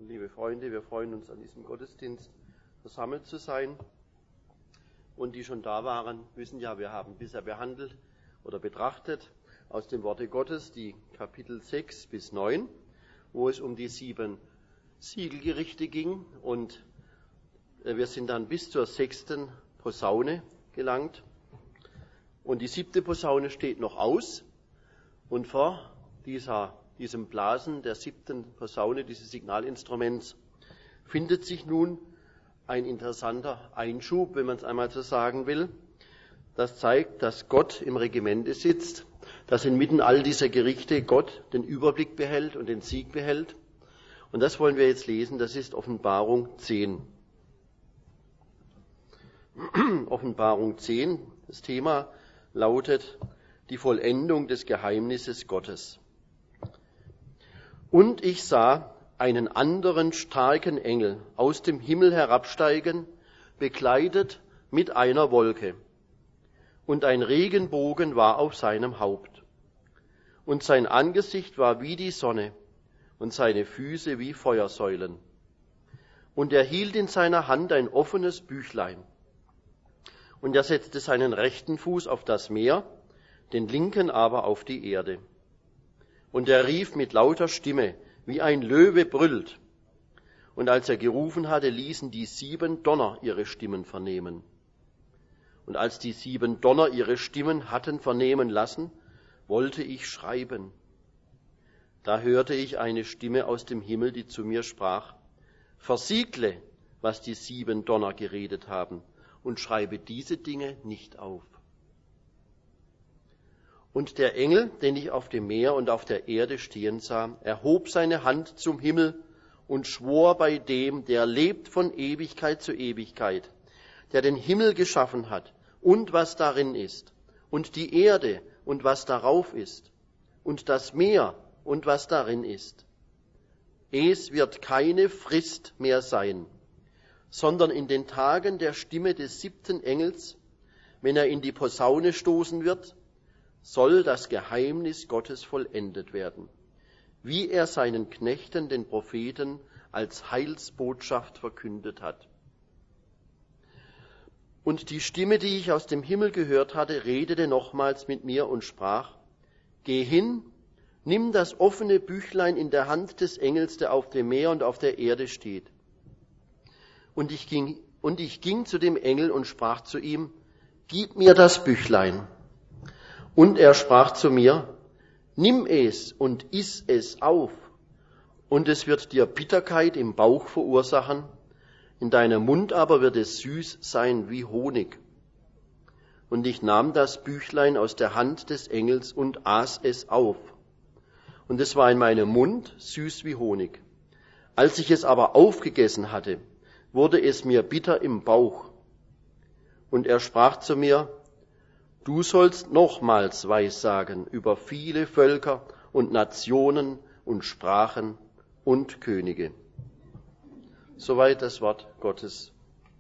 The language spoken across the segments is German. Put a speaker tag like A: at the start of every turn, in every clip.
A: Liebe Freunde, wir freuen uns, an diesem Gottesdienst versammelt zu sein. Und die schon da waren, wissen ja, wir haben bisher behandelt oder betrachtet aus dem Worte Gottes die Kapitel 6 bis 9, wo es um die 7 Siegelgerichte ging. Und wir sind dann bis zur 6. Posaune gelangt. Und die 7. Posaune steht noch aus. Und vor diesem Blasen der 7. Posaune, dieses Signalinstruments, findet sich nun ein interessanter Einschub, wenn man es einmal so sagen will. Das zeigt, dass Gott im Regimente sitzt, dass inmitten all dieser Gerichte Gott den Überblick behält und den Sieg behält. Und das wollen wir jetzt lesen, das ist Offenbarung 10. Offenbarung 10, das Thema lautet die Vollendung des Geheimnisses Gottes. Und ich sah einen anderen starken Engel aus dem Himmel herabsteigen, bekleidet mit einer Wolke. Und ein Regenbogen war auf seinem Haupt. Und sein Angesicht war wie die Sonne und seine Füße wie Feuersäulen. Und er hielt in seiner Hand ein offenes Büchlein. Und er setzte seinen rechten Fuß auf das Meer, den linken aber auf die Erde. Und er rief mit lauter Stimme, wie ein Löwe brüllt. Und als er gerufen hatte, ließen die 7 Donner ihre Stimmen vernehmen. Und als die 7 Donner ihre Stimmen hatten vernehmen lassen, wollte ich schreiben. Da hörte ich eine Stimme aus dem Himmel, die zu mir sprach, versiegle, was die 7 Donner geredet haben, und schreibe diese Dinge nicht auf. Und der Engel, den ich auf dem Meer und auf der Erde stehen sah, erhob seine Hand zum Himmel und schwor bei dem, der lebt von Ewigkeit zu Ewigkeit, der den Himmel geschaffen hat und was darin ist, und die Erde und was darauf ist, und das Meer und was darin ist. Es wird keine Frist mehr sein, sondern in den Tagen der Stimme des 7. Engels, wenn er in die Posaune stoßen wird, soll das Geheimnis Gottes vollendet werden, wie er seinen Knechten, den Propheten, als Heilsbotschaft verkündet hat. Und die Stimme, die ich aus dem Himmel gehört hatte, redete nochmals mit mir und sprach, geh hin, nimm das offene Büchlein in der Hand des Engels, der auf dem Meer und auf der Erde steht. Und ich ging zu dem Engel und sprach zu ihm, gib mir das Büchlein. Und er sprach zu mir, nimm es und iss es auf, und es wird dir Bitterkeit im Bauch verursachen, in deinem Mund aber wird es süß sein wie Honig. Und ich nahm das Büchlein aus der Hand des Engels und aß es auf. Und es war in meinem Mund süß wie Honig. Als ich es aber aufgegessen hatte, wurde es mir bitter im Bauch. Und er sprach zu mir, du sollst nochmals Weissagen über viele Völker und Nationen und Sprachen und Könige. Soweit das Wort Gottes.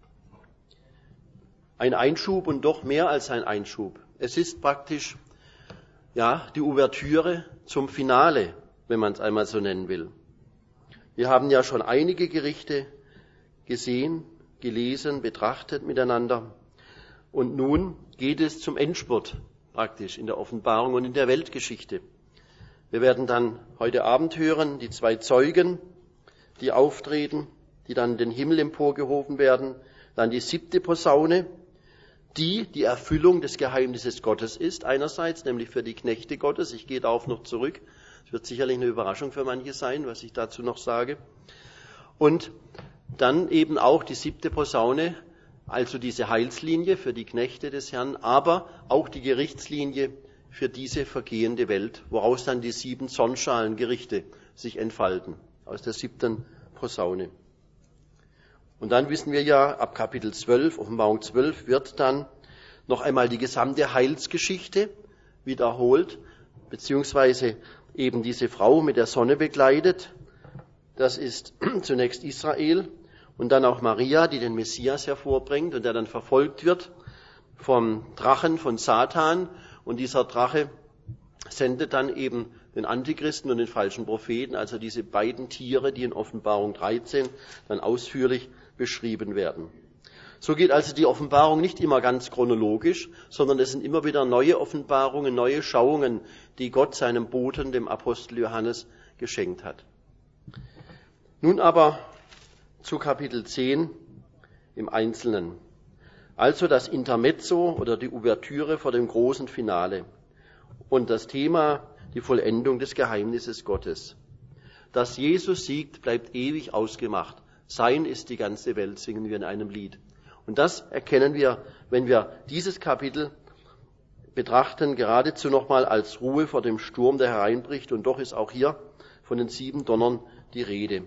A: Ein Einschub und doch mehr als ein Einschub. Es ist praktisch, die Ouvertüre zum Finale, wenn man es einmal so nennen will. Wir haben ja schon einige Gerichte gesehen, gelesen, betrachtet miteinander. Und nun geht es zum Endspurt praktisch in der Offenbarung und in der Weltgeschichte. Wir werden dann heute Abend hören, die 2 Zeugen, die auftreten, die dann in den Himmel emporgehoben werden. Dann die 7. Posaune, die Erfüllung des Geheimnisses Gottes ist, einerseits, nämlich für die Knechte Gottes. Ich gehe darauf noch zurück. Es wird sicherlich eine Überraschung für manche sein, was ich dazu noch sage. Und dann eben auch die 7. Posaune, also diese Heilslinie für die Knechte des Herrn, aber auch die Gerichtslinie für diese vergehende Welt, woraus dann die 7 Sonnenschalengerichte sich entfalten, aus der 7. Posaune. Und dann wissen wir ja, ab Kapitel 12, Offenbarung 12, wird dann noch einmal die gesamte Heilsgeschichte wiederholt, beziehungsweise eben diese Frau mit der Sonne bekleidet. Das ist zunächst Israel. Und dann auch Maria, die den Messias hervorbringt und der dann verfolgt wird vom Drachen, von Satan. Und dieser Drache sendet dann eben den Antichristen und den falschen Propheten, also diese beiden Tiere, die in Offenbarung 13 dann ausführlich beschrieben werden. So geht also die Offenbarung nicht immer ganz chronologisch, sondern es sind immer wieder neue Offenbarungen, neue Schauungen, die Gott seinem Boten, dem Apostel Johannes, geschenkt hat. Nun aber zu Kapitel 10 im Einzelnen. Also das Intermezzo oder die Ouvertüre vor dem großen Finale und das Thema die Vollendung des Geheimnisses Gottes. Dass Jesus siegt, bleibt ewig ausgemacht. Sein ist die ganze Welt, singen wir in einem Lied. Und das erkennen wir, wenn wir dieses Kapitel betrachten, geradezu nochmal als Ruhe vor dem Sturm, der hereinbricht. Und doch ist auch hier von den 7 Donnern die Rede.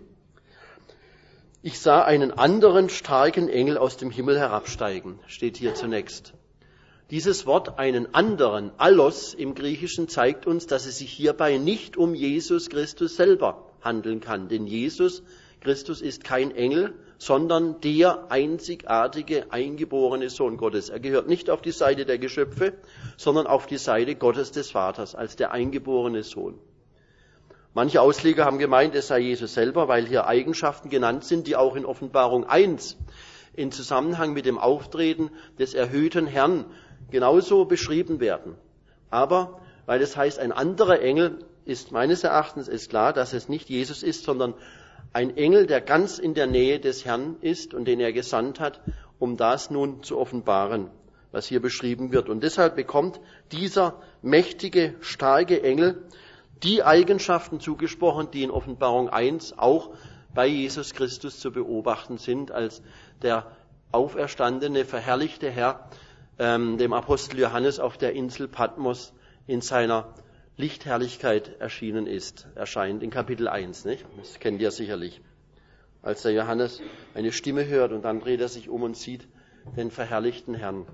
A: Ich sah einen anderen starken Engel aus dem Himmel herabsteigen, steht hier zunächst. Dieses Wort einen anderen, allos im Griechischen, zeigt uns, dass es sich hierbei nicht um Jesus Christus selber handeln kann. Denn Jesus Christus ist kein Engel, sondern der einzigartige, eingeborene Sohn Gottes. Er gehört nicht auf die Seite der Geschöpfe, sondern auf die Seite Gottes des Vaters, als der eingeborene Sohn. Manche Ausleger haben gemeint, es sei Jesus selber, weil hier Eigenschaften genannt sind, die auch in Offenbarung 1 in Zusammenhang mit dem Auftreten des erhöhten Herrn genauso beschrieben werden. Aber weil es heißt, ein anderer Engel, ist meines Erachtens ist klar, dass es nicht Jesus ist, sondern ein Engel, der ganz in der Nähe des Herrn ist und den er gesandt hat, um das nun zu offenbaren, was hier beschrieben wird. Und deshalb bekommt dieser mächtige, starke Engel die Eigenschaften zugesprochen, die in Offenbarung 1 auch bei Jesus Christus zu beobachten sind, als der auferstandene, verherrlichte Herr dem Apostel Johannes auf der Insel Patmos in seiner Lichtherrlichkeit erscheint in Kapitel 1. Nicht? Das kennt ihr sicherlich. Als der Johannes eine Stimme hört und dann dreht er sich um und sieht den verherrlichten Herrn.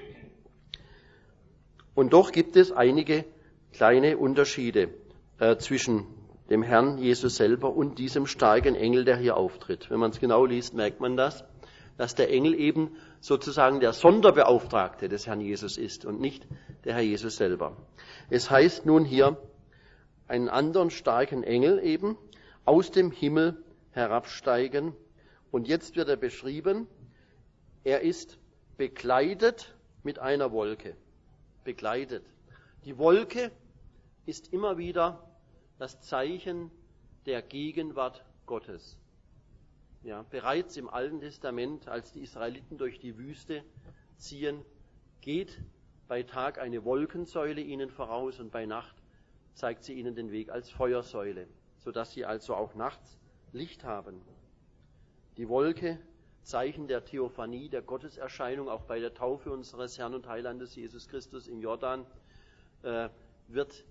A: Und doch gibt es einige kleine Unterschiede zwischen dem Herrn Jesus selber und diesem starken Engel, der hier auftritt. Wenn man es genau liest, merkt man das, dass der Engel eben sozusagen der Sonderbeauftragte des Herrn Jesus ist und nicht der Herr Jesus selber. Es heißt nun hier, einen anderen starken Engel eben aus dem Himmel herabsteigen. Und jetzt wird er beschrieben, er ist bekleidet mit einer Wolke. Bekleidet. Die Wolke ist immer wieder das Zeichen der Gegenwart Gottes. Ja, bereits im Alten Testament, als die Israeliten durch die Wüste ziehen, geht bei Tag eine Wolkensäule ihnen voraus und bei Nacht zeigt sie ihnen den Weg als Feuersäule, sodass sie also auch nachts Licht haben. Die Wolke, Zeichen der Theophanie, der Gotteserscheinung, auch bei der Taufe unseres Herrn und Heilandes Jesus Christus im Jordan, wird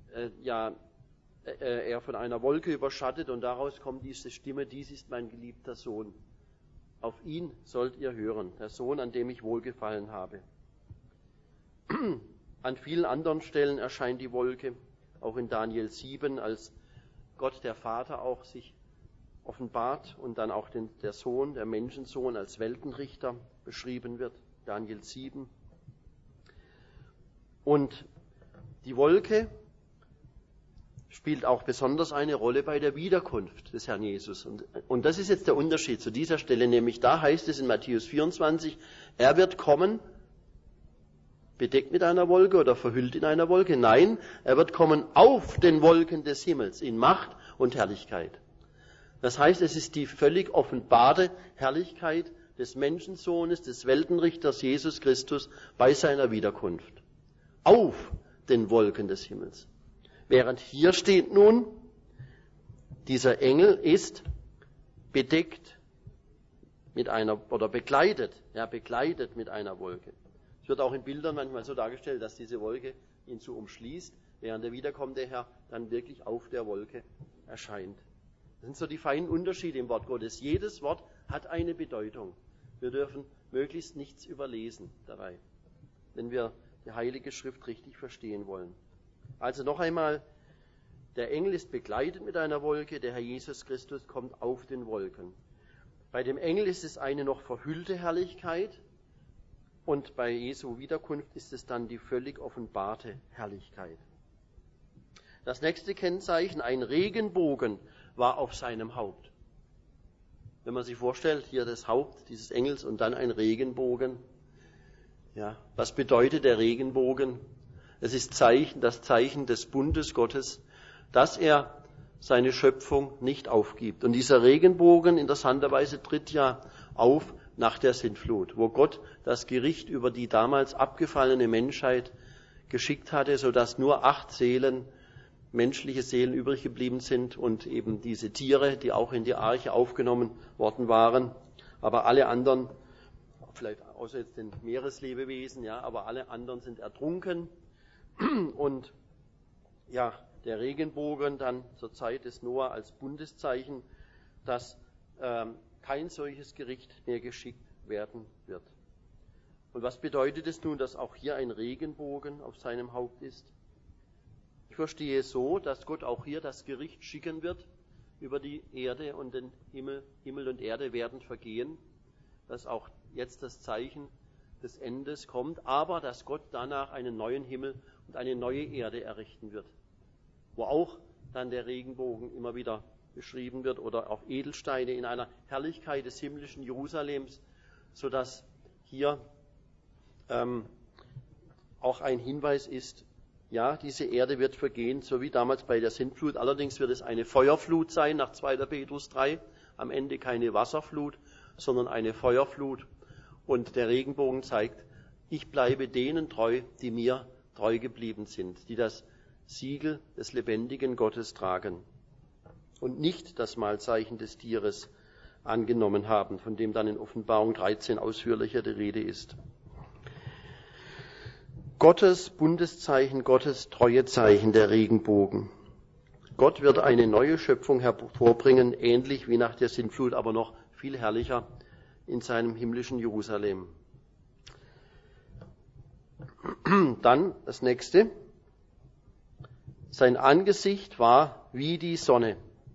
A: er von einer Wolke überschattet und daraus kommt diese Stimme, dies ist mein geliebter Sohn. Auf ihn sollt ihr hören, der Sohn, an dem ich wohlgefallen habe. An vielen anderen Stellen erscheint die Wolke, auch in Daniel 7, als Gott der Vater auch sich offenbart und dann auch der Sohn, der Menschensohn als Weltenrichter beschrieben wird, Daniel 7. Und die Wolke spielt auch besonders eine Rolle bei der Wiederkunft des Herrn Jesus. Und das ist jetzt der Unterschied zu dieser Stelle, nämlich da heißt es in Matthäus 24, er wird kommen, bedeckt mit einer Wolke oder verhüllt in einer Wolke. Nein, er wird kommen auf den Wolken des Himmels in Macht und Herrlichkeit. Das heißt, es ist die völlig offenbarte Herrlichkeit des Menschensohnes, des Weltenrichters Jesus Christus bei seiner Wiederkunft. Auf den Wolken des Himmels. Während hier steht nun, dieser Engel ist bedeckt mit einer, oder bekleidet mit einer Wolke. Es wird auch in Bildern manchmal so dargestellt, dass diese Wolke ihn so umschließt, während der wiederkommende Herr dann wirklich auf der Wolke erscheint. Das sind so die feinen Unterschiede im Wort Gottes. Jedes Wort hat eine Bedeutung. Wir dürfen möglichst nichts überlesen dabei, wenn wir die Heilige Schrift richtig verstehen wollen. Also noch einmal, der Engel ist bekleidet mit einer Wolke, der Herr Jesus Christus kommt auf den Wolken. Bei dem Engel ist es eine noch verhüllte Herrlichkeit und bei Jesu Wiederkunft ist es dann die völlig offenbarte Herrlichkeit. Das nächste Kennzeichen, ein Regenbogen, war auf seinem Haupt. Wenn man sich vorstellt, hier das Haupt dieses Engels und dann ein Regenbogen. Ja, was bedeutet der Regenbogen? Es ist das Zeichen des Bundes Gottes, dass er seine Schöpfung nicht aufgibt. Und dieser Regenbogen interessanterweise tritt ja auf nach der Sintflut, wo Gott das Gericht über die damals abgefallene Menschheit geschickt hatte, sodass nur 8 Seelen, menschliche Seelen übrig geblieben sind und eben diese Tiere, die auch in die Arche aufgenommen worden waren. Aber alle anderen, vielleicht außer jetzt den Meereslebewesen, ja, aber alle anderen sind ertrunken. Und ja, der Regenbogen dann zur Zeit des Noah als Bundeszeichen, dass kein solches Gericht mehr geschickt werden wird. Und was bedeutet es nun, dass auch hier ein Regenbogen auf seinem Haupt ist? Ich verstehe es so, dass Gott auch hier das Gericht schicken wird über die Erde und den Himmel. Himmel und Erde werden vergehen, dass auch jetzt das Zeichen des Endes kommt, aber dass Gott danach einen neuen Himmel und eine neue Erde errichten wird, wo auch dann der Regenbogen immer wieder beschrieben wird oder auch Edelsteine in einer Herrlichkeit des himmlischen Jerusalems, sodass hier auch ein Hinweis ist, ja, diese Erde wird vergehen, so wie damals bei der Sintflut. Allerdings wird es eine Feuerflut sein, nach 2. Petrus 3. Am Ende keine Wasserflut, sondern eine Feuerflut. Und der Regenbogen zeigt, ich bleibe denen treu, die mir treu geblieben sind, die das Siegel des lebendigen Gottes tragen und nicht das Malzeichen des Tieres angenommen haben, von dem dann in Offenbarung 13 ausführlicher die Rede ist. Gottes Bundeszeichen, Gottes Treuezeichen, der Regenbogen. Gott wird eine neue Schöpfung hervorbringen, ähnlich wie nach der Sintflut, aber noch viel herrlicher in seinem himmlischen Jerusalem. Dann das nächste. Sein Angesicht war wie die Sonne.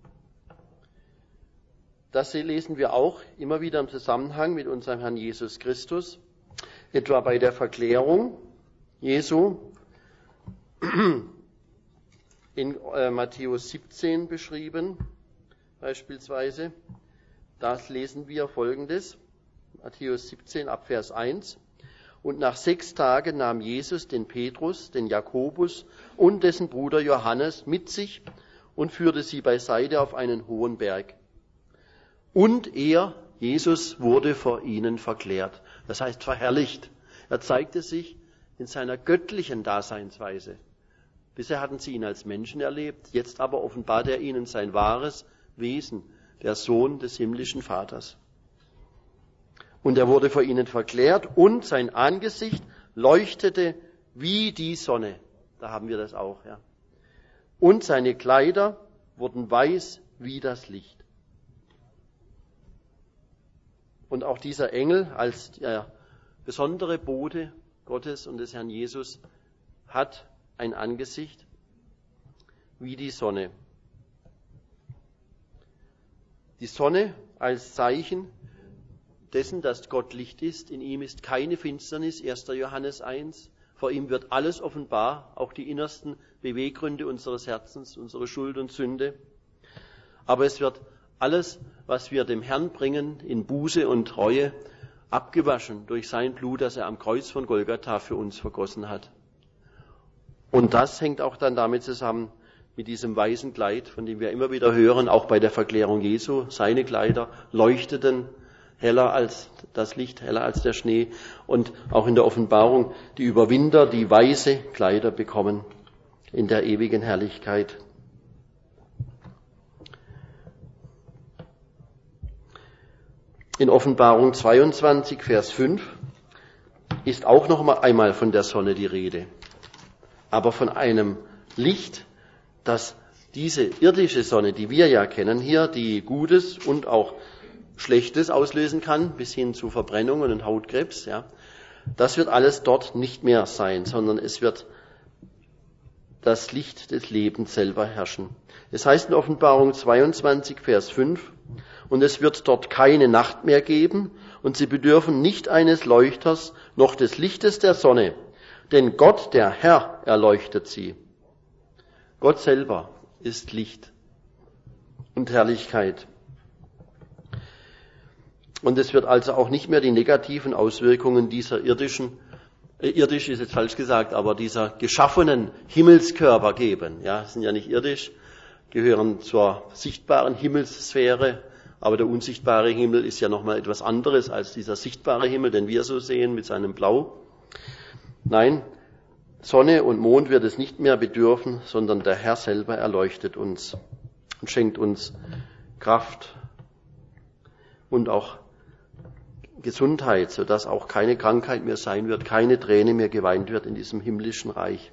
A: Das lesen wir auch immer wieder im Zusammenhang mit unserem Herrn Jesus Christus, etwa bei der Verklärung Jesu in Matthäus 17 beschrieben, beispielsweise. Da lesen wir Folgendes, Matthäus 17 ab Vers 1. Und nach 6 Tagen nahm Jesus den Petrus, den Jakobus und dessen Bruder Johannes mit sich und führte sie beiseite auf einen hohen Berg. Und er, Jesus, wurde vor ihnen verklärt. Das heißt verherrlicht. Er zeigte sich in seiner göttlichen Daseinsweise. Bisher hatten sie ihn als Menschen erlebt, jetzt aber offenbart er ihnen sein wahres Wesen, der Sohn des himmlischen Vaters. Und er wurde vor ihnen verklärt und sein Angesicht leuchtete wie die Sonne. Da haben wir das auch, ja. Und seine Kleider wurden weiß wie das Licht. Und auch dieser Engel als der besondere Bote Gottes und des Herrn Jesus hat ein Angesicht wie die Sonne. Die Sonne als Zeichen dessen, dass Gott Licht ist. In ihm ist keine Finsternis, 1. Johannes 1. Vor ihm wird alles offenbar, auch die innersten Beweggründe unseres Herzens, unsere Schuld und Sünde. Aber es wird alles, was wir dem Herrn bringen, in Buße und Reue, abgewaschen durch sein Blut, das er am Kreuz von Golgatha für uns vergossen hat. Und das hängt auch dann damit zusammen mit diesem weißen Kleid, von dem wir immer wieder hören, auch bei der Verklärung Jesu. Seine Kleider leuchteten heller als das Licht, heller als der Schnee. Und auch in der Offenbarung die Überwinder, die weiße Kleider bekommen in der ewigen Herrlichkeit. In Offenbarung 22, Vers 5 ist auch noch einmal von der Sonne die Rede, aber von einem Licht, das diese irdische Sonne, die wir ja kennen hier, die Gutes und auch Schlechtes auslösen kann, bis hin zu Verbrennungen und Hautkrebs, ja, das wird alles dort nicht mehr sein, sondern es wird das Licht des Lebens selber herrschen. Es heißt in Offenbarung 22, Vers 5, und es wird dort keine Nacht mehr geben, und sie bedürfen nicht eines Leuchters, noch des Lichtes der Sonne, denn Gott, der Herr, erleuchtet sie. Gott selber ist Licht und Herrlichkeit. Und es wird also auch nicht mehr die negativen Auswirkungen dieser irdisch ist jetzt falsch gesagt, aber dieser geschaffenen Himmelskörper geben. Ja, sind ja nicht irdisch, gehören zur sichtbaren Himmelssphäre, aber der unsichtbare Himmel ist ja nochmal etwas anderes als dieser sichtbare Himmel, den wir so sehen mit seinem Blau. Nein, Sonne und Mond wird es nicht mehr bedürfen, sondern der Herr selber erleuchtet uns und schenkt uns Kraft und auch Gesundheit, sodass auch keine Krankheit mehr sein wird, keine Träne mehr geweint wird in diesem himmlischen Reich.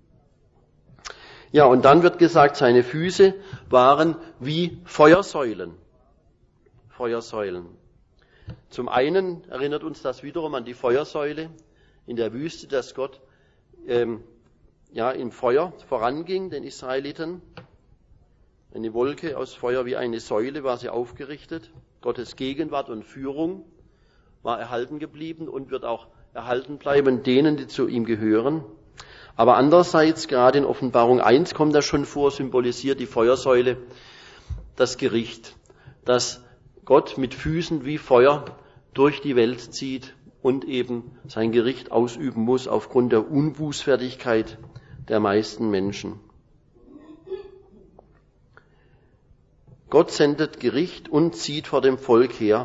A: Ja, und dann wird gesagt, seine Füße waren wie Feuersäulen. Feuersäulen. Zum einen erinnert uns das wiederum an die Feuersäule in der Wüste, dass Gott im Feuer voranging, den Israeliten. Eine Wolke aus Feuer wie eine Säule war sie aufgerichtet. Gottes Gegenwart und Führung war erhalten geblieben und wird auch erhalten bleiben denen, die zu ihm gehören. Aber andererseits, gerade in Offenbarung 1 kommt das schon vor, symbolisiert die Feuersäule das Gericht, dass Gott mit Füßen wie Feuer durch die Welt zieht und eben sein Gericht ausüben muss aufgrund der Unbußfertigkeit der meisten Menschen. Gott sendet Gericht und zieht vor dem Volk her,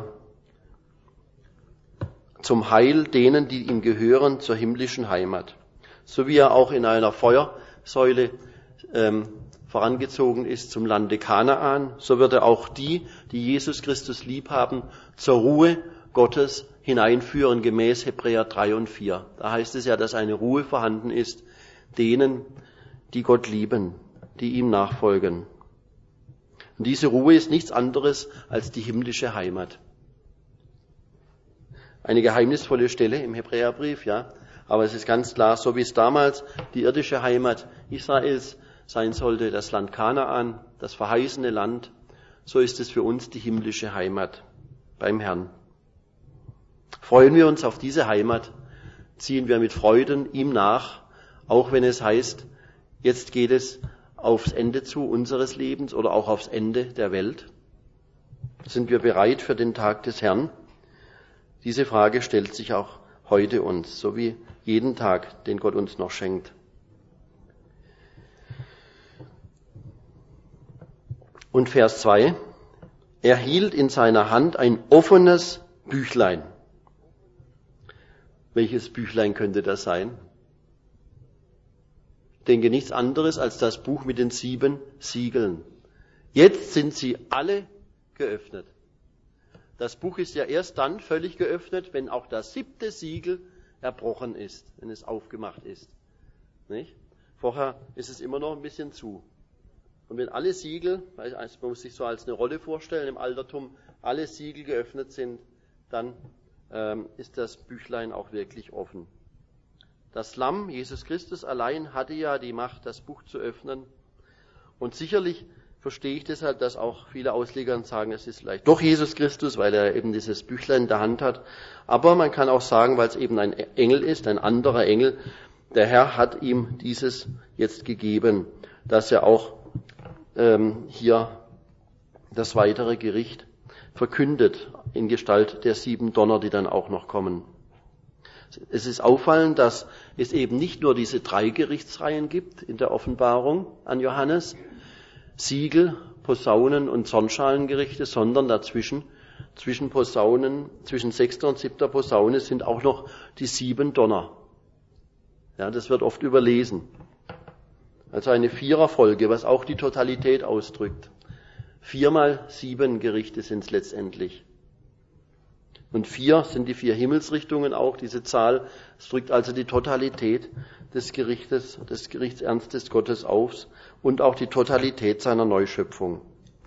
A: zum Heil denen, die ihm gehören, zur himmlischen Heimat. So wie er auch in einer Feuersäule vorangezogen ist zum Lande Kanaan, so wird er auch die Jesus Christus lieb haben, zur Ruhe Gottes hineinführen, gemäß Hebräer 3 und 4. Da heißt es ja, dass eine Ruhe vorhanden ist, denen, die Gott lieben, die ihm nachfolgen. Und diese Ruhe ist nichts anderes als die himmlische Heimat. Eine geheimnisvolle Stelle im Hebräerbrief, ja. Aber es ist ganz klar, so wie es damals die irdische Heimat Israels sein sollte, das Land Kanaan, das verheißene Land, so ist es für uns die himmlische Heimat beim Herrn. Freuen wir uns auf diese Heimat, ziehen wir mit Freuden ihm nach, auch wenn es heißt, jetzt geht es aufs Ende zu unseres Lebens oder auch aufs Ende der Welt. Sind wir bereit für den Tag des Herrn? Diese Frage stellt sich auch heute uns, so wie jeden Tag, den Gott uns noch schenkt. Und Vers 2, er hielt in seiner Hand ein offenes Büchlein. Welches Büchlein könnte das sein? Ich denke nichts anderes als das Buch mit den 7 Siegeln. Jetzt sind sie alle geöffnet. Das Buch ist ja erst dann völlig geöffnet, wenn auch das 7. Siegel erbrochen ist, wenn es aufgemacht ist. Nicht? Vorher ist es immer noch ein bisschen zu. Und wenn alle Siegel, man muss sich so als eine Rolle vorstellen, im Altertum alle Siegel geöffnet sind, dann ist das Büchlein auch wirklich offen. Das Lamm, Jesus Christus allein, hatte ja die Macht, das Buch zu öffnen. Und sicherlich verstehe ich deshalb, dass auch viele Ausleger sagen, es ist vielleicht doch Jesus Christus, weil er eben dieses Büchlein in der Hand hat. Aber man kann auch sagen, weil es eben ein Engel ist, ein anderer Engel, der Herr hat ihm dieses jetzt gegeben, dass er auch hier das weitere Gericht verkündet in Gestalt der 7 Donner, die dann auch noch kommen. Es ist auffallend, dass es eben nicht nur diese 3 Gerichtsreihen gibt in der Offenbarung an Johannes, Siegel, Posaunen und Zornschalengerichte, sondern dazwischen, zwischen 6. und 7. Posaune sind auch noch die 7 Donner. Ja, das wird oft überlesen. Also eine 4er-Folge, was auch die Totalität ausdrückt. 4 mal 7 Gerichte sind es letztendlich. Und 4 sind die 4 Himmelsrichtungen auch, diese Zahl. Es drückt also die Totalität des Gerichtes, des Gerichtsernstes Gottes aus und auch die Totalität seiner Neuschöpfung.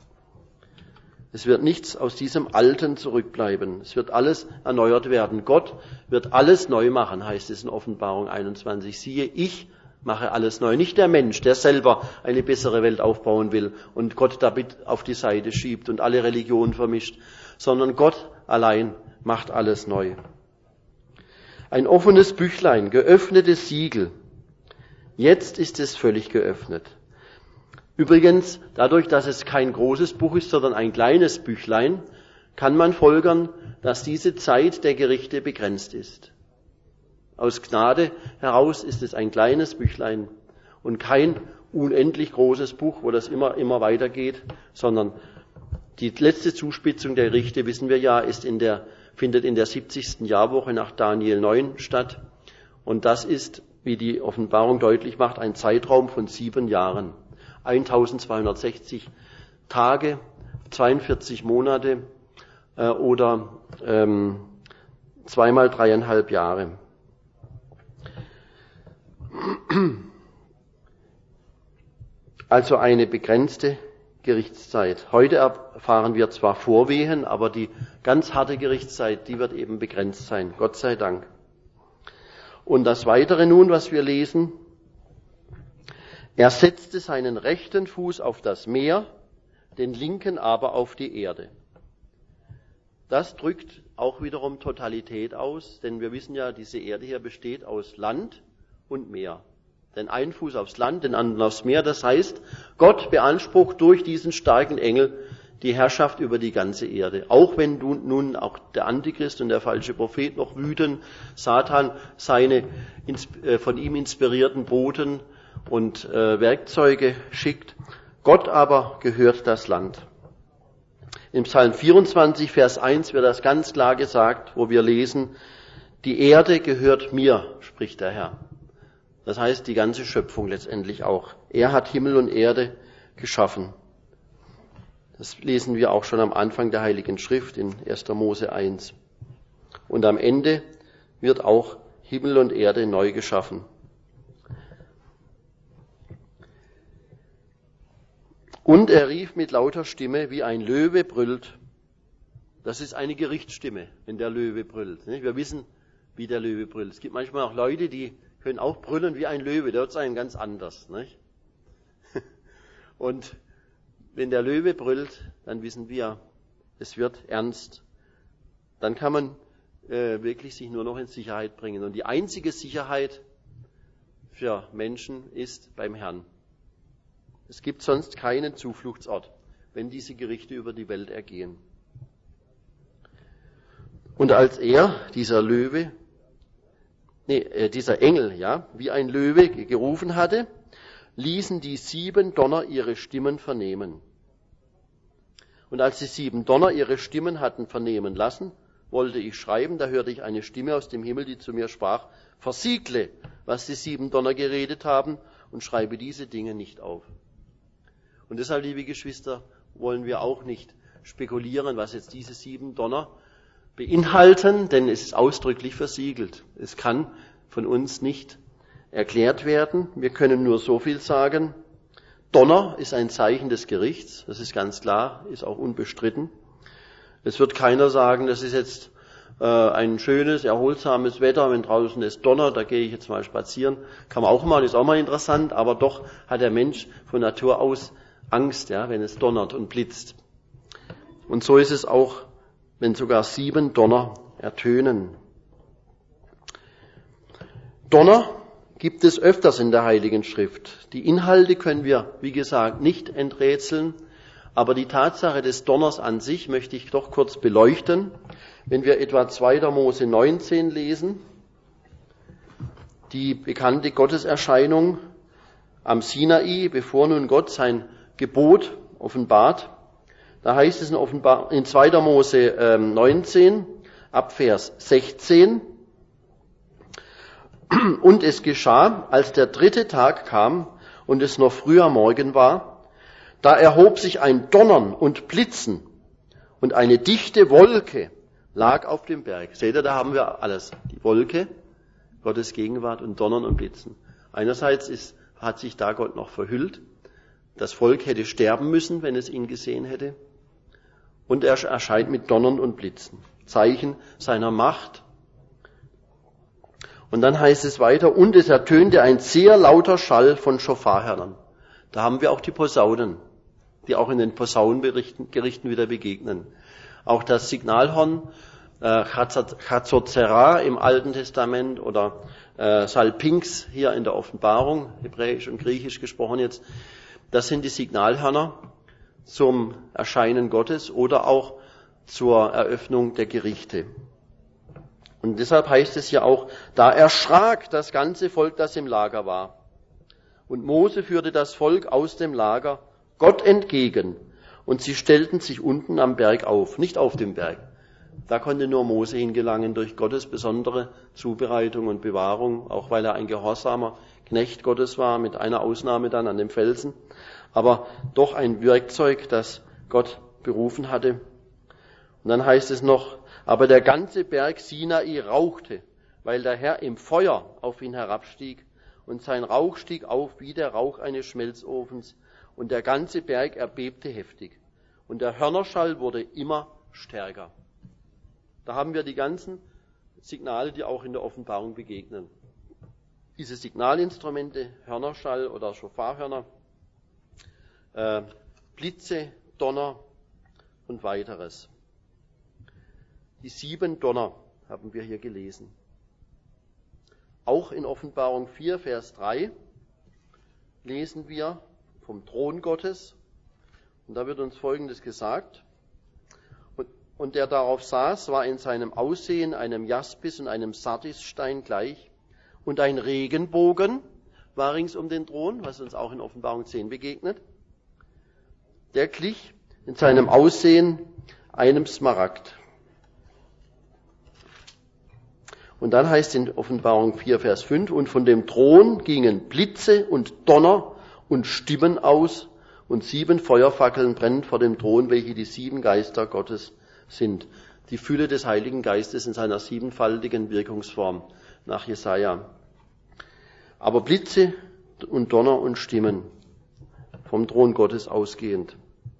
A: Es wird nichts aus diesem Alten zurückbleiben. Es wird alles erneuert werden. Gott wird alles neu machen, heißt es in Offenbarung 21. Siehe, ich mache alles neu. Nicht der Mensch, der selber eine bessere Welt aufbauen will und Gott damit auf die Seite schiebt und alle Religionen vermischt, sondern Gott allein macht alles neu. Ein offenes Büchlein, geöffnete Siegel. Jetzt ist es völlig geöffnet. Übrigens, dadurch, dass es kein großes Buch ist, sondern ein kleines Büchlein, kann man folgern, dass diese Zeit der Gerichte begrenzt ist. Aus Gnade heraus ist es ein kleines Büchlein und kein unendlich großes Buch, wo das immer weitergeht, sondern die letzte Zuspitzung der Gerichte, wissen wir ja, findet in der 70. Jahrwoche nach Daniel 9 statt. Und das ist, wie die Offenbarung deutlich macht, ein Zeitraum von 7 Jahren. 1260 Tage, 42 Monate oder 2 mal 3,5 Jahre. Also eine begrenzte Gerichtszeit. Heute erfahren wir zwar Vorwehen, aber die ganz harte Gerichtszeit, die wird eben begrenzt sein. Gott sei Dank. Und das Weitere nun, was wir lesen: Er setzte seinen rechten Fuß auf das Meer, den linken aber auf die Erde. Das drückt auch wiederum Totalität aus, denn wir wissen ja, diese Erde hier besteht aus Land und Meer. Den einen Fuß aufs Land, den anderen aufs Meer. Das heißt, Gott beansprucht durch diesen starken Engel die Herrschaft über die ganze Erde. Auch wenn nun auch der Antichrist und der falsche Prophet noch wüten, Satan seine von ihm inspirierten Boten und Werkzeuge schickt. Gott aber gehört das Land. Im Psalm 24, Vers 1 wird das ganz klar gesagt, wo wir lesen: Die Erde gehört mir, spricht der Herr. Das heißt, die ganze Schöpfung letztendlich auch. Er hat Himmel und Erde geschaffen. Das lesen wir auch schon am Anfang der Heiligen Schrift in 1. Mose 1. Und am Ende wird auch Himmel und Erde neu geschaffen. Und er rief mit lauter Stimme, wie ein Löwe brüllt. Das ist eine Gerichtsstimme, wenn der Löwe brüllt. Wir wissen, wie der Löwe brüllt. Es gibt manchmal auch Leute, die können auch brüllen wie ein Löwe, der hört es einem ganz anders. Nicht? Und wenn der Löwe brüllt, dann wissen wir, es wird ernst. Dann kann man wirklich sich nur noch in Sicherheit bringen. Und die einzige Sicherheit für Menschen ist beim Herrn. Es gibt sonst keinen Zufluchtsort, wenn diese Gerichte über die Welt ergehen. Und als dieser Engel, wie ein Löwe gerufen hatte, ließen die 7 Donner ihre Stimmen vernehmen. Und als die 7 Donner ihre Stimmen hatten vernehmen lassen, wollte ich schreiben, da hörte ich eine Stimme aus dem Himmel, die zu mir sprach: Versiegle, was die 7 Donner geredet haben, und schreibe diese Dinge nicht auf. Und deshalb, liebe Geschwister, wollen wir auch nicht spekulieren, was jetzt diese 7 Donner beinhalten, denn es ist ausdrücklich versiegelt. Es kann von uns nicht erklärt werden. Wir können nur so viel sagen: Donner ist ein Zeichen des Gerichts, das ist ganz klar, ist auch unbestritten. Es wird keiner sagen, das ist jetzt ein schönes, erholsames Wetter, wenn draußen es donnert, da gehe ich jetzt mal spazieren. Kann man auch mal, ist auch mal interessant, aber doch hat der Mensch von Natur aus Angst, wenn es donnert und blitzt. Und so ist es auch, wenn sogar 7 Donner ertönen. Donner gibt es öfters in der Heiligen Schrift. Die Inhalte können wir, wie gesagt, nicht enträtseln, aber die Tatsache des Donners an sich möchte ich doch kurz beleuchten. Wenn wir etwa 2. Mose 19 lesen, die bekannte Gotteserscheinung am Sinai, bevor nun Gott sein Gebot offenbart, da heißt es in 2. Mose 19, ab Vers 16, und es geschah, als der 3. Tag kam und es noch früher Morgen war, da erhob sich ein Donnern und Blitzen und eine dichte Wolke lag auf dem Berg. Seht ihr, da haben wir alles. Die Wolke, Gottes Gegenwart und Donnern und Blitzen. Einerseits hat sich da Gott noch verhüllt. Das Volk hätte sterben müssen, wenn es ihn gesehen hätte. Und er erscheint mit Donnern und Blitzen. Zeichen seiner Macht. Und dann heißt es weiter: Und es ertönte ein sehr lauter Schall von Schofarhörnern. Da haben wir auch die Posaunen, die auch in den Posaunengerichten wieder begegnen. Auch das Signalhorn, Chazot-Zerah im Alten Testament oder Salpinx hier in der Offenbarung, hebräisch und griechisch gesprochen jetzt, Das sind die Signalhörner zum Erscheinen Gottes oder auch zur Eröffnung der Gerichte. Und deshalb heißt es ja auch, da erschrak das ganze Volk, das im Lager war. Und Mose führte das Volk aus dem Lager Gott entgegen. Und sie stellten sich unten am Berg auf, nicht auf dem Berg. Da konnte nur Mose hingelangen durch Gottes besondere Zubereitung und Bewahrung, auch weil er ein gehorsamer Knecht Gottes war, mit einer Ausnahme dann an dem Felsen. Aber doch ein Werkzeug, das Gott berufen hatte. Und dann heißt es noch, aber der ganze Berg Sinai rauchte, weil der Herr im Feuer auf ihn herabstieg, und sein Rauch stieg auf wie der Rauch eines Schmelzofens, und der ganze Berg erbebte heftig. Und der Hörnerschall wurde immer stärker. Da haben wir die ganzen Signale, die auch in der Offenbarung begegnen. Diese Signalinstrumente, Hörnerschall oder Schofarhörner, Blitze, Donner und weiteres. Die 7 Donner haben wir hier gelesen. Auch in Offenbarung 4, Vers 3 lesen wir vom Thron Gottes. Und da wird uns Folgendes gesagt. Und der darauf saß, war in seinem Aussehen einem Jaspis und einem Sardisstein gleich. Und ein Regenbogen war rings um den Thron, was uns auch in Offenbarung 10 begegnet. Der glich in seinem Aussehen einem Smaragd. Und dann heißt es in Offenbarung 4, Vers 5, und von dem Thron gingen Blitze und Donner und Stimmen aus, und 7 Feuerfackeln brennen vor dem Thron, welche die 7 Geister Gottes sind. Die Fülle des Heiligen Geistes in seiner 7-faltigen Wirkungsform nach Jesaja. Aber Blitze und Donner und Stimmen vom Thron Gottes ausgehend.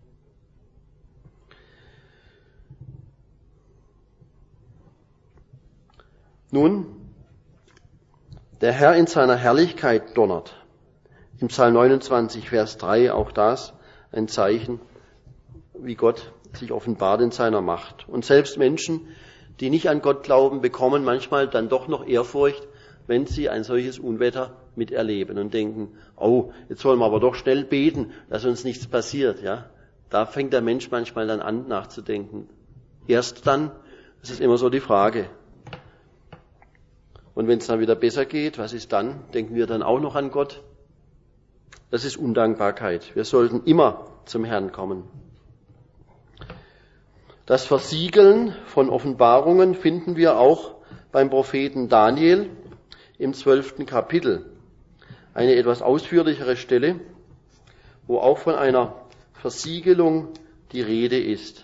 A: Nun, der Herr in seiner Herrlichkeit donnert. Im Psalm 29, Vers 3, auch das ein Zeichen, wie Gott sich offenbart in seiner Macht. Und selbst Menschen, die nicht an Gott glauben, bekommen manchmal dann doch noch Ehrfurcht, wenn sie ein solches Unwetter miterleben und denken, oh, jetzt sollen wir aber doch schnell beten, dass uns nichts passiert. Ja, da fängt der Mensch manchmal dann an nachzudenken. Erst dann, das ist immer so die Frage. Und wenn es dann wieder besser geht, was ist dann? Denken wir dann auch noch an Gott? Das ist Undankbarkeit. Wir sollten immer zum Herrn kommen. Das Versiegeln von Offenbarungen finden wir auch beim Propheten Daniel im 12. Kapitel. Eine etwas ausführlichere Stelle, wo auch von einer Versiegelung die Rede ist.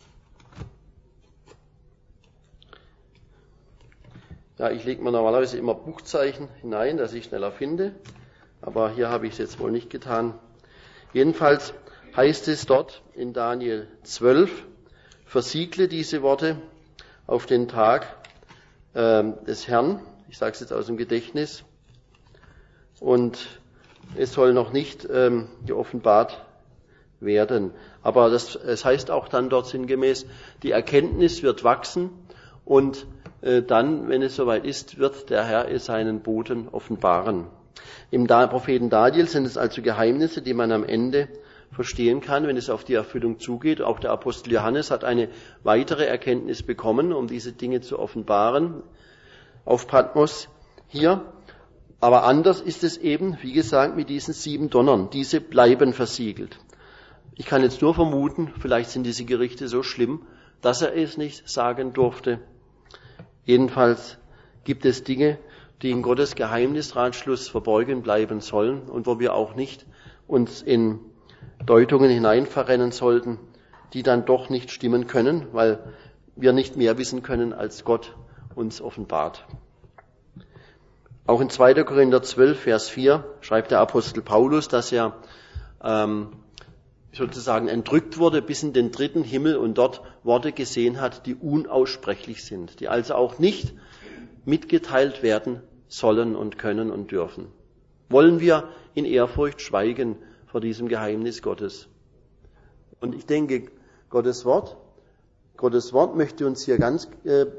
A: Ja, ich lege mir normalerweise immer Buchzeichen hinein, dass ich schneller finde, aber hier habe ich es jetzt wohl nicht getan. Jedenfalls heißt es dort in Daniel 12, versiegle diese Worte auf den Tag des Herrn, ich sage es jetzt aus dem Gedächtnis, und es soll noch nicht geoffenbart werden. Aber es heißt auch dann dort sinngemäß, die Erkenntnis wird wachsen und dann, wenn es soweit ist, wird der Herr seinen Boten offenbaren. Im Propheten Daniel sind es also Geheimnisse, die man am Ende verstehen kann, wenn es auf die Erfüllung zugeht. Auch der Apostel Johannes hat eine weitere Erkenntnis bekommen, um diese Dinge zu offenbaren, auf Patmos hier. Aber anders ist es eben, wie gesagt, mit diesen 7 Donnern. Diese bleiben versiegelt. Ich kann jetzt nur vermuten, vielleicht sind diese Gerichte so schlimm, dass er es nicht sagen durfte. Jedenfalls gibt es Dinge, die in Gottes Geheimnisratschluss verborgen bleiben sollen und wo wir auch nicht uns in Deutungen hineinverrennen sollten, die dann doch nicht stimmen können, weil wir nicht mehr wissen können, als Gott uns offenbart. Auch in 2. Korinther 12, Vers 4 schreibt der Apostel Paulus, dass er sozusagen entrückt wurde bis in den 3. Himmel und dort Worte gesehen hat, die unaussprechlich sind, die also auch nicht mitgeteilt werden sollen und können und dürfen. Wollen wir in Ehrfurcht schweigen vor diesem Geheimnis Gottes? Und ich denke, Gottes Wort möchte uns hier ganz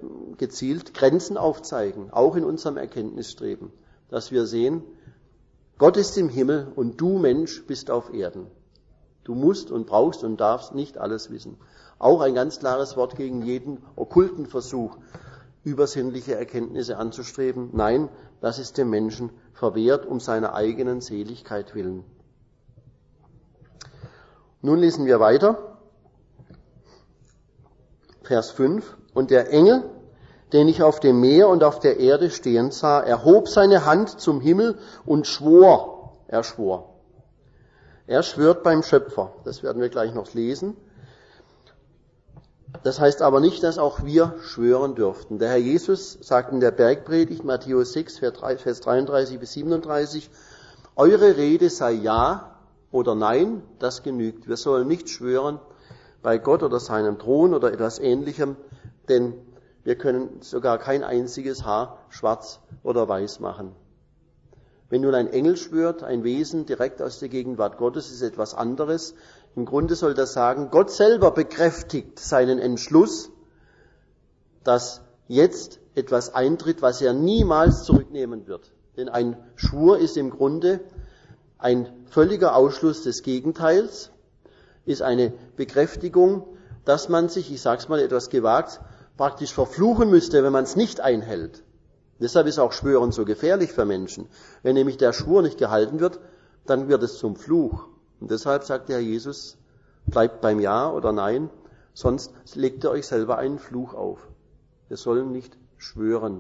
A: gezielt Grenzen aufzeigen, auch in unserem Erkenntnisstreben, dass wir sehen, Gott ist im Himmel und du, Mensch, bist auf Erden. Du musst und brauchst und darfst nicht alles wissen. Auch ein ganz klares Wort gegen jeden okkulten Versuch, übersinnliche Erkenntnisse anzustreben. Nein, das ist dem Menschen verwehrt, um seiner eigenen Seligkeit willen. Nun lesen wir weiter. Vers 5. Und der Engel, den ich auf dem Meer und auf der Erde stehen sah, erhob seine Hand zum Himmel und schwor. Er schwor. Er schwört beim Schöpfer. Das werden wir gleich noch lesen. Das heißt aber nicht, dass auch wir schwören dürften. Der Herr Jesus sagt in der Bergpredigt, Matthäus 6, Vers 33 bis 37, eure Rede sei Ja oder Nein, das genügt. Wir sollen nicht schwören bei Gott oder seinem Thron oder etwas Ähnlichem, denn wir können sogar kein einziges Haar schwarz oder weiß machen. Wenn nun ein Engel schwört, ein Wesen direkt aus der Gegenwart Gottes, ist etwas anderes. Im Grunde soll das sagen, Gott selber bekräftigt seinen Entschluss, dass jetzt etwas eintritt, was er niemals zurücknehmen wird. Denn ein Schwur ist im Grunde ein völliger Ausschluss des Gegenteils, ist eine Bekräftigung, dass man sich, ich sage es mal etwas gewagt, praktisch verfluchen müsste, wenn man es nicht einhält. Deshalb ist auch Schwören so gefährlich für Menschen. Wenn nämlich der Schwur nicht gehalten wird, dann wird es zum Fluch. Und deshalb sagt der Herr Jesus, bleibt beim Ja oder Nein, sonst legt ihr euch selber einen Fluch auf. Wir sollen nicht schwören.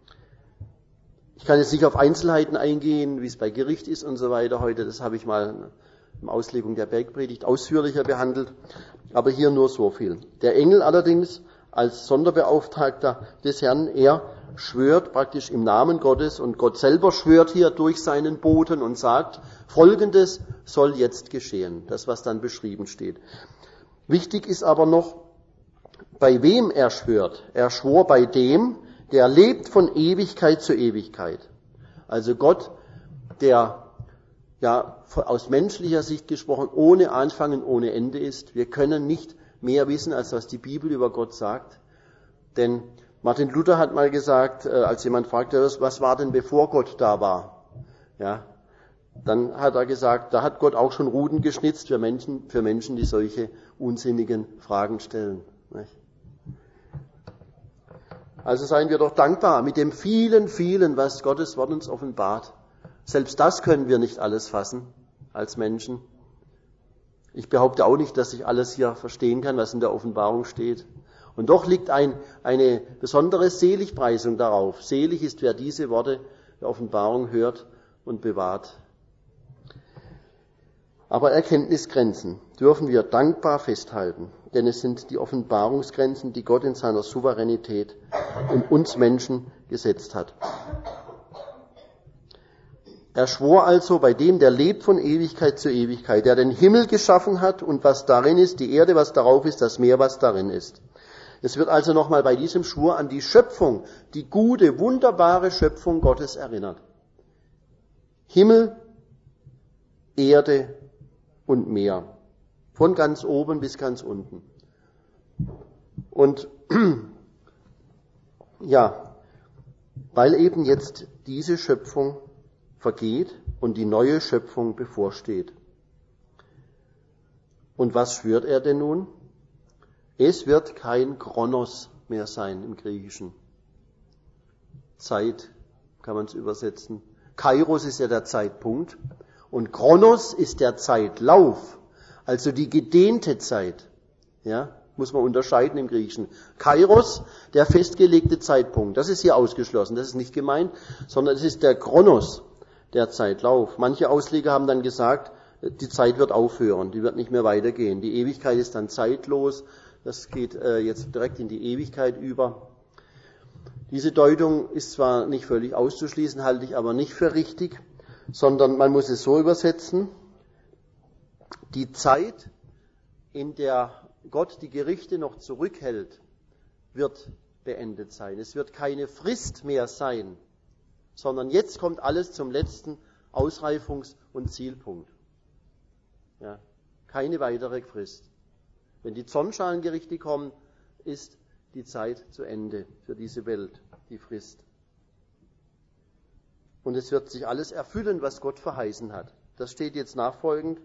A: Ich kann jetzt nicht auf Einzelheiten eingehen, wie es bei Gericht ist und so weiter heute. Das habe ich mal in Auslegung der Bergpredigt ausführlicher behandelt. Aber hier nur so viel. Der Engel allerdings als Sonderbeauftragter des Herrn, er schwört praktisch im Namen Gottes und Gott selber schwört hier durch seinen Boten und sagt, Folgendes soll jetzt geschehen. Das, was dann beschrieben steht. Wichtig ist aber noch, bei wem er schwört. Er schwor bei dem, der lebt von Ewigkeit zu Ewigkeit. Also Gott, der ja aus menschlicher Sicht gesprochen ohne Anfang und ohne Ende ist. Wir können nicht mehr wissen, als was die Bibel über Gott sagt. Denn Martin Luther hat mal gesagt, als jemand fragte, was war denn bevor Gott da war? Ja, dann hat er gesagt, da hat Gott auch schon Ruten geschnitzt für Menschen, die solche unsinnigen Fragen stellen. Also seien wir doch dankbar mit dem vielen, vielen, was Gottes Wort uns offenbart. Selbst das können wir nicht alles fassen als Menschen. Ich behaupte auch nicht, dass ich alles hier verstehen kann, was in der Offenbarung steht. Und doch liegt eine besondere Seligpreisung darauf. Selig ist, wer diese Worte der Offenbarung hört und bewahrt. Aber Erkenntnisgrenzen dürfen wir dankbar festhalten, denn es sind die Offenbarungsgrenzen, die Gott in seiner Souveränität in uns Menschen gesetzt hat. Er schwor also bei dem, der lebt von Ewigkeit zu Ewigkeit, der den Himmel geschaffen hat und was darin ist, die Erde, was darauf ist, das Meer, was darin ist. Es wird also nochmal bei diesem Schwur an die Schöpfung, die gute, wunderbare Schöpfung Gottes erinnert. Himmel, Erde und Meer. Von ganz oben bis ganz unten. Und ja, weil eben jetzt diese Schöpfung vergeht und die neue Schöpfung bevorsteht. Und was schwört er denn nun? Es wird kein Chronos mehr sein im Griechischen. Zeit kann man es übersetzen. Kairos ist ja der Zeitpunkt und Chronos ist der Zeitlauf, also die gedehnte Zeit. Ja, muss man unterscheiden im Griechischen. Kairos, der festgelegte Zeitpunkt, das ist hier ausgeschlossen, das ist nicht gemeint, sondern es ist der Chronos, der Zeitlauf. Manche Ausleger haben dann gesagt, die Zeit wird aufhören, die wird nicht mehr weitergehen. Die Ewigkeit ist dann zeitlos, das geht jetzt direkt in die Ewigkeit über. Diese Deutung ist zwar nicht völlig auszuschließen, halte ich aber nicht für richtig, sondern man muss es so übersetzen, die Zeit, in der Gott die Gerichte noch zurückhält, wird beendet sein. Es wird keine Frist mehr sein, sondern jetzt kommt alles zum letzten Ausreifungs- und Zielpunkt. Ja, keine weitere Frist. Wenn die Zornschalengerichte kommen, ist die Zeit zu Ende für diese Welt, die Frist. Und es wird sich alles erfüllen, was Gott verheißen hat. Das steht jetzt nachfolgend.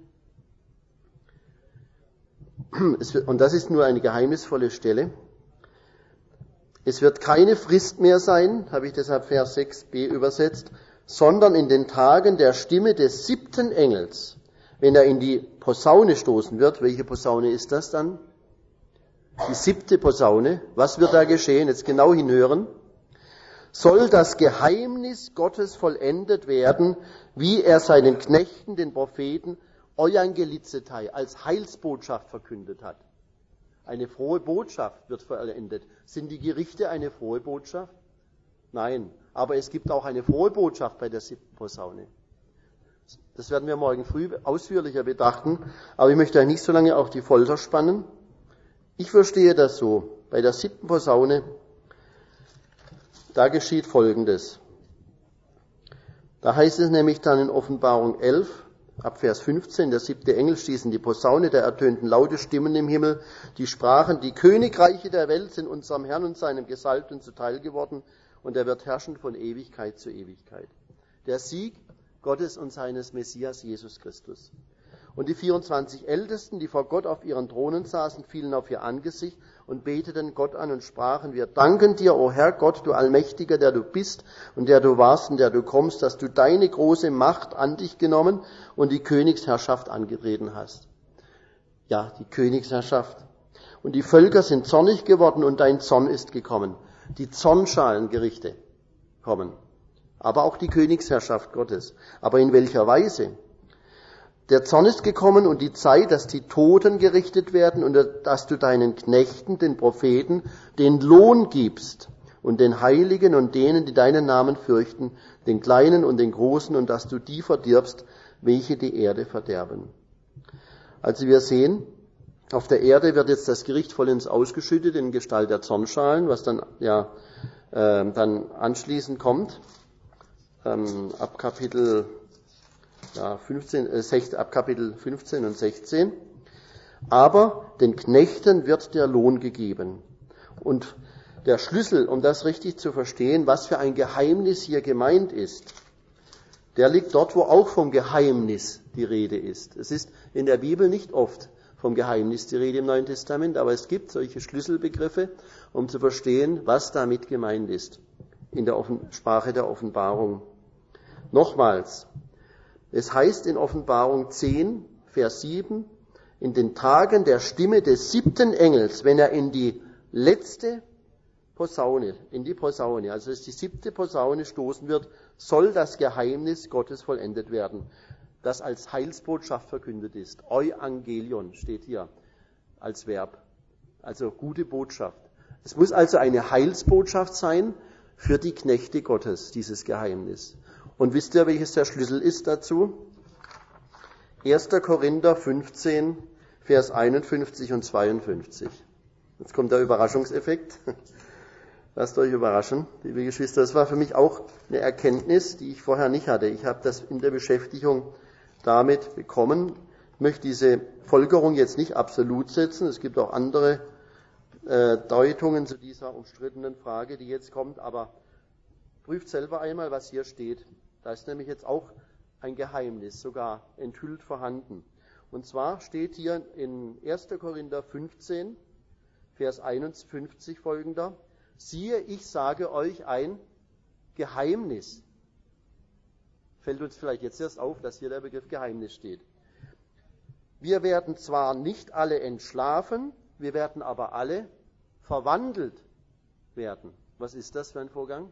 A: Und das ist nur eine geheimnisvolle Stelle. Es wird keine Frist mehr sein, habe ich deshalb Vers 6b übersetzt, sondern in den Tagen der Stimme des 7. Engels, wenn er in die Posaune stoßen wird. Welche Posaune ist das dann? Die 7. Posaune. Was wird da geschehen? Jetzt genau hinhören. Soll das Geheimnis Gottes vollendet werden, wie er seinen Knechten, den Propheten, Euangelizetai, als Heilsbotschaft verkündet hat. Eine frohe Botschaft wird vollendet. Sind die Gerichte eine frohe Botschaft? Nein, aber es gibt auch eine frohe Botschaft bei der 7. Posaune. Das werden wir morgen früh ausführlicher betrachten, aber ich möchte euch nicht so lange auf die Folter spannen. Ich verstehe das so, bei der 7. Posaune, da geschieht Folgendes. Da heißt es nämlich dann in Offenbarung 11, ab Vers 15, der 7. Engel stieß in die Posaune, da ertönten laute Stimmen im Himmel, die sprachen, die Königreiche der Welt sind unserem Herrn und seinem Gesalbten zuteil geworden, und er wird herrschen von Ewigkeit zu Ewigkeit. Der Sieg Gottes und seines Messias Jesus Christus. Und die 24 Ältesten, die vor Gott auf ihren Thronen saßen, fielen auf ihr Angesicht und beteten Gott an und sprachen, wir danken dir, o Herr Gott, du Allmächtiger, der du bist und der du warst und der du kommst, dass du deine große Macht an dich genommen und die Königsherrschaft angetreten hast. Ja, die Königsherrschaft. Und die Völker sind zornig geworden und dein Zorn ist gekommen. Die Zornschalengerichte kommen. Aber auch die Königsherrschaft Gottes. Aber in welcher Weise? Der Zorn ist gekommen und die Zeit, dass die Toten gerichtet werden und dass du deinen Knechten, den Propheten, den Lohn gibst und den Heiligen und denen, die deinen Namen fürchten, den Kleinen und den Großen, und dass du die verdirbst, welche die Erde verderben. Also wir sehen, auf der Erde wird jetzt das Gericht vollends ausgeschüttet in Gestalt der Zornschalen, was dann dann anschließend kommt, ab Kapitel 15 und 16. Aber den Knechten wird der Lohn gegeben. Und der Schlüssel, um das richtig zu verstehen, was für ein Geheimnis hier gemeint ist, der liegt dort, wo auch vom Geheimnis die Rede ist. Es ist in der Bibel nicht oft vom Geheimnis die Rede im Neuen Testament, aber es gibt solche Schlüsselbegriffe, um zu verstehen, was damit gemeint ist in der Sprache der Offenbarung. Nochmals, es heißt in Offenbarung 10, Vers 7, in den Tagen der Stimme des 7. Engels, wenn er in die letzte Posaune, also dass die 7. Posaune stoßen wird, soll das Geheimnis Gottes vollendet werden, das als Heilsbotschaft verkündet ist. Euangelion steht hier als Verb, also gute Botschaft. Es muss also eine Heilsbotschaft sein für die Knechte Gottes, dieses Geheimnis. Und wisst ihr, welches der Schlüssel ist dazu? 1. Korinther 15, Vers 51 und 52. Jetzt kommt der Überraschungseffekt. Lasst euch überraschen, liebe Geschwister. Das war für mich auch eine Erkenntnis, die ich vorher nicht hatte. Ich habe das in der Beschäftigung damit bekommen. Ich möchte diese Folgerung jetzt nicht absolut setzen. Es gibt auch andere Deutungen zu dieser umstrittenen Frage, die jetzt kommt. Aber prüft selber einmal, was hier steht. Da ist nämlich jetzt auch ein Geheimnis, sogar enthüllt vorhanden. Und zwar steht hier in 1. Korinther 15, Vers 51 folgender: Siehe, ich sage euch ein Geheimnis. Fällt uns vielleicht jetzt erst auf, dass hier der Begriff Geheimnis steht. Wir werden zwar nicht alle entschlafen, wir werden aber alle verwandelt werden. Was ist das für ein Vorgang?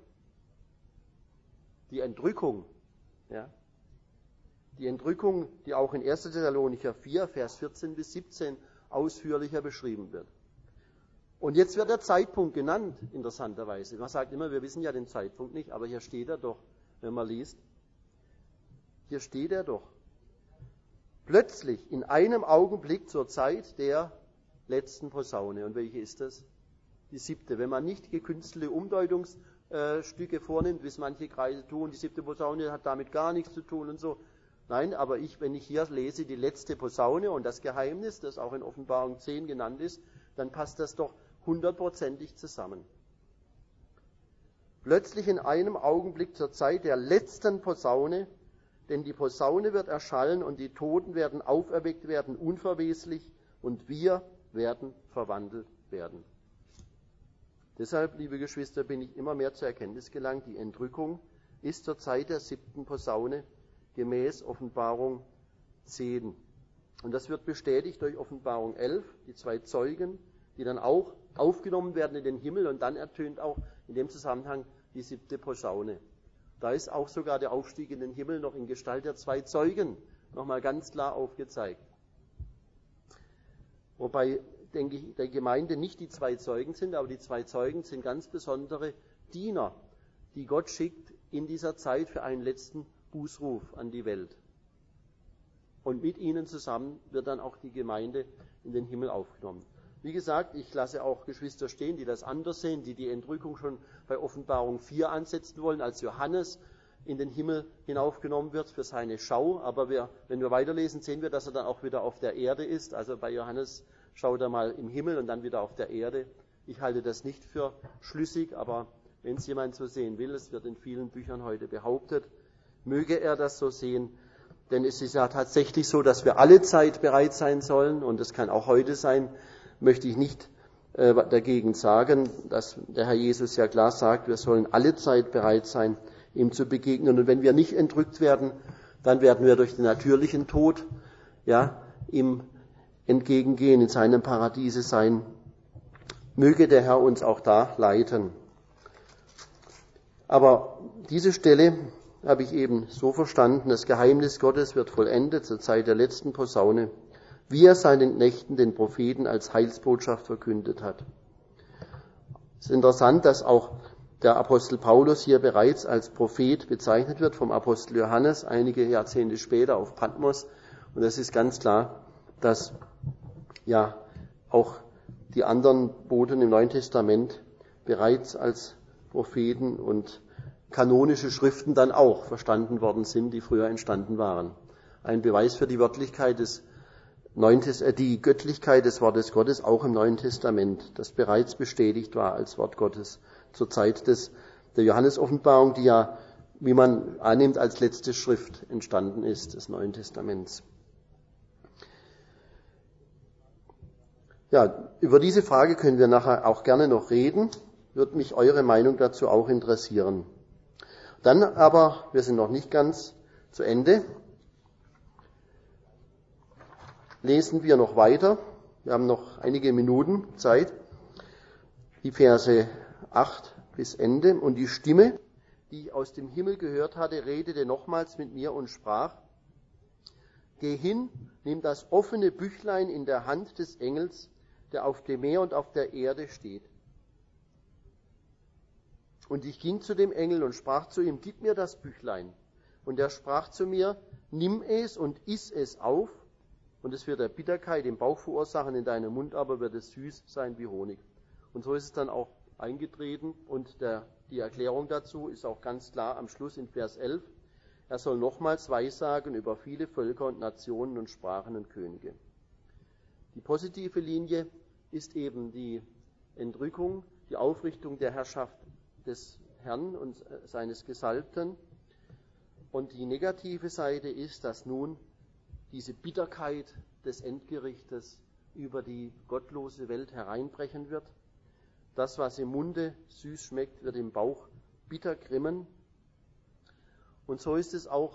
A: Die Entrückung. Ja. Die Entrückung, die auch in 1. Thessalonicher 4, Vers 14 bis 17 ausführlicher beschrieben wird. Und jetzt wird der Zeitpunkt genannt, interessanterweise. Man sagt immer, wir wissen ja den Zeitpunkt nicht, aber hier steht er doch, wenn man liest. Hier steht er doch. Plötzlich, in einem Augenblick zur Zeit der letzten Posaune. Und welche ist das? Die 7. Wenn man nicht gekünstelte Umdeutungsstücke vornimmt, wie es manche Kreise tun, die 7. Posaune hat damit gar nichts zu tun und so. Nein, aber wenn ich hier lese die letzte Posaune und das Geheimnis, das auch in Offenbarung 10 genannt ist, dann passt das doch 100%ig zusammen. Plötzlich in einem Augenblick zur Zeit der letzten Posaune, denn die Posaune wird erschallen und die Toten werden auferweckt werden, unverweslich, und wir werden verwandelt werden. Deshalb, liebe Geschwister, bin ich immer mehr zur Erkenntnis gelangt, die Entrückung ist zur Zeit der 7. Posaune gemäß Offenbarung 10. Und das wird bestätigt durch Offenbarung 11, die 2 Zeugen, die dann auch aufgenommen werden in den Himmel, und dann ertönt auch in dem Zusammenhang die 7. Posaune. Da ist auch sogar der Aufstieg in den Himmel noch in Gestalt der 2 Zeugen nochmal ganz klar aufgezeigt. Wobei, denke ich, der Gemeinde nicht die 2 Zeugen sind, aber die 2 Zeugen sind ganz besondere Diener, die Gott schickt in dieser Zeit für einen letzten Bußruf an die Welt. Und mit ihnen zusammen wird dann auch die Gemeinde in den Himmel aufgenommen. Wie gesagt, ich lasse auch Geschwister stehen, die das anders sehen, die die Entrückung schon bei Offenbarung 4 ansetzen wollen, als Johannes in den Himmel hinaufgenommen wird für seine Schau. Aber wenn wir weiterlesen, sehen wir, dass er dann auch wieder auf der Erde ist. Also bei Johannes schaut er mal im Himmel und dann wieder auf der Erde. Ich halte das nicht für schlüssig, aber wenn es jemand so sehen will, es wird in vielen Büchern heute behauptet, möge er das so sehen. Denn es ist ja tatsächlich so, dass wir alle Zeit bereit sein sollen, und das kann auch heute sein, möchte ich nicht dagegen sagen, dass der Herr Jesus ja klar sagt, wir sollen alle Zeit bereit sein, ihm zu begegnen. Und wenn wir nicht entrückt werden, dann werden wir durch den natürlichen Tod ihm entgegengehen, in seinem Paradiese sein. Möge der Herr uns auch da leiten. Aber diese Stelle habe ich eben so verstanden, das Geheimnis Gottes wird vollendet zur Zeit der letzten Posaune, wie er seinen Knechten, den Propheten, als Heilsbotschaft verkündet hat. Es ist interessant, dass auch der Apostel Paulus hier bereits als Prophet bezeichnet wird vom Apostel Johannes, einige Jahrzehnte später auf Patmos. Und es ist ganz klar, dass auch die anderen Boten im Neuen Testament bereits als Propheten und kanonische Schriften dann auch verstanden worden sind, die früher entstanden waren. Ein Beweis für die Wörtlichkeit die Göttlichkeit des Wortes Gottes auch im Neuen Testament, das bereits bestätigt war als Wort Gottes zur Zeit der Johannes-Offenbarung, die ja, wie man annimmt, als letzte Schrift entstanden ist, des Neuen Testaments. Ja, über diese Frage können wir nachher auch gerne noch reden. Würde mich eure Meinung dazu auch interessieren. Dann aber, wir sind noch nicht ganz zu Ende, lesen wir noch weiter. Wir haben noch einige Minuten Zeit. Die Verse 8 bis Ende. Und die Stimme, die ich aus dem Himmel gehört hatte, redete nochmals mit mir und sprach: Geh hin, nimm das offene Büchlein in der Hand des Engels, der auf dem Meer und auf der Erde steht. Und ich ging zu dem Engel und sprach zu ihm: Gib mir das Büchlein. Und er sprach zu mir: Nimm es und iss es auf, und es wird der Bitterkeit im Bauch verursachen, in deinem Mund aber wird es süß sein wie Honig. Und so ist es dann auch eingetreten, und die Erklärung dazu ist auch ganz klar am Schluss in Vers 11. Er soll nochmals weissagen über viele Völker und Nationen und Sprachen und Könige. Die positive Linie ist eben die Entrückung, die Aufrichtung der Herrschaft des Herrn und seines Gesalbten. Und die negative Seite ist, dass nun diese Bitterkeit des Endgerichtes über die gottlose Welt hereinbrechen wird. Das, was im Munde süß schmeckt, wird im Bauch bitter grimmen. Und so ist es auch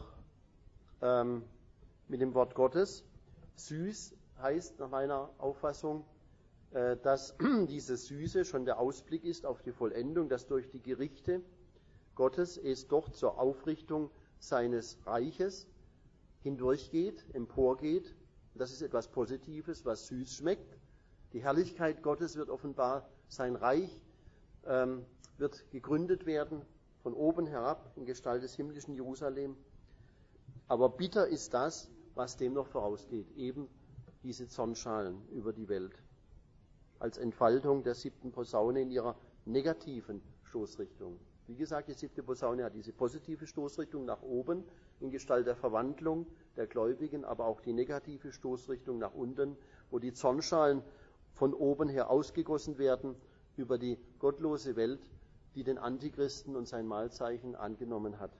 A: mit dem Wort Gottes. Süß heißt nach meiner Auffassung, dass diese Süße schon der Ausblick ist auf die Vollendung, dass durch die Gerichte Gottes es doch zur Aufrichtung seines Reiches hindurchgeht, emporgeht. Das ist etwas Positives, was süß schmeckt. Die Herrlichkeit Gottes wird offenbar, sein Reich wird gegründet werden, von oben herab in Gestalt des himmlischen Jerusalem. Aber bitter ist das, was dem noch vorausgeht, eben diese Zornschalen über die Welt, als Entfaltung der 7. Posaune in ihrer negativen Stoßrichtung. Wie gesagt, die 7. Posaune hat diese positive Stoßrichtung nach oben in Gestalt der Verwandlung der Gläubigen, aber auch die negative Stoßrichtung nach unten, wo die Zornschalen von oben her ausgegossen werden über die gottlose Welt, die den Antichristen und sein Mahlzeichen angenommen hat.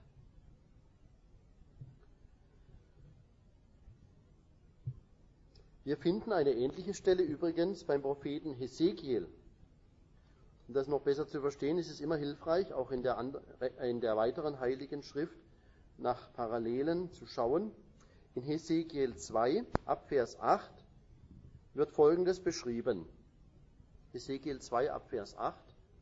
A: Wir finden eine ähnliche Stelle übrigens beim Propheten Hesekiel. Um das noch besser zu verstehen, ist es immer hilfreich, auch in der weiteren Heiligen Schrift nach Parallelen zu schauen. In Hesekiel 2, ab Vers 8, wird Folgendes beschrieben. Hesekiel 2, ab Vers 8.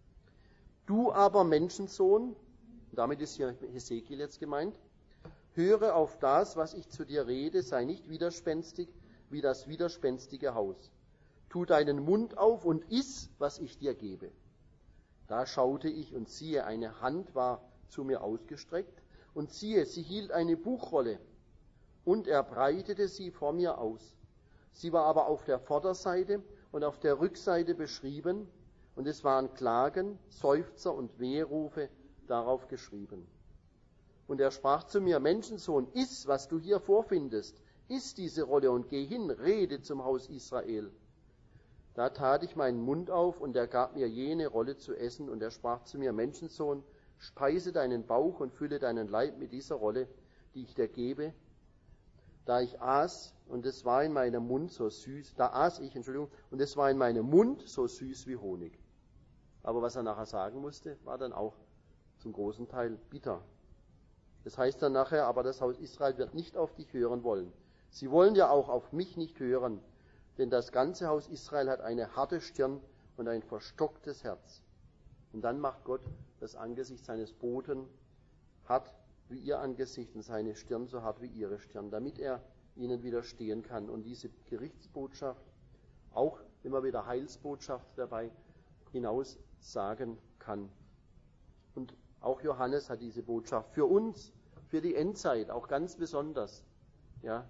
A: Du aber, Menschensohn, damit ist hier Hesekiel jetzt gemeint, höre auf das, was ich zu dir rede, sei nicht widerspenstig wie das widerspenstige Haus. Tu deinen Mund auf und iss, was ich dir gebe. Da schaute ich und siehe, eine Hand war zu mir ausgestreckt und siehe, sie hielt eine Buchrolle und er breitete sie vor mir aus. Sie war aber auf der Vorderseite und auf der Rückseite beschrieben und es waren Klagen, Seufzer und Wehrufe darauf geschrieben. Und er sprach zu mir, Menschensohn, iss, was du hier vorfindest, iss diese Rolle und geh hin, rede zum Haus Israel. Da tat ich meinen Mund auf und er gab mir jene Rolle zu essen und er sprach zu mir, Menschensohn, speise deinen Bauch und fülle deinen Leib mit dieser Rolle, die ich dir gebe. Da ich aß und es war in meinem Mund so süß, und es war in meinem Mund so süß wie Honig. Aber was er nachher sagen musste, war dann auch zum großen Teil bitter. Das heißt dann nachher, aber das Haus Israel wird nicht auf dich hören wollen. Sie wollen ja auch auf mich nicht hören, denn das ganze Haus Israel hat eine harte Stirn und ein verstocktes Herz. Und dann macht Gott das Angesicht seines Boten hart wie ihr Angesicht und seine Stirn so hart wie ihre Stirn, damit er ihnen widerstehen kann und diese Gerichtsbotschaft, auch immer wieder Heilsbotschaft dabei hinaus sagen kann. Und auch Johannes hat diese Botschaft für uns, für die Endzeit, auch ganz besonders. Ja.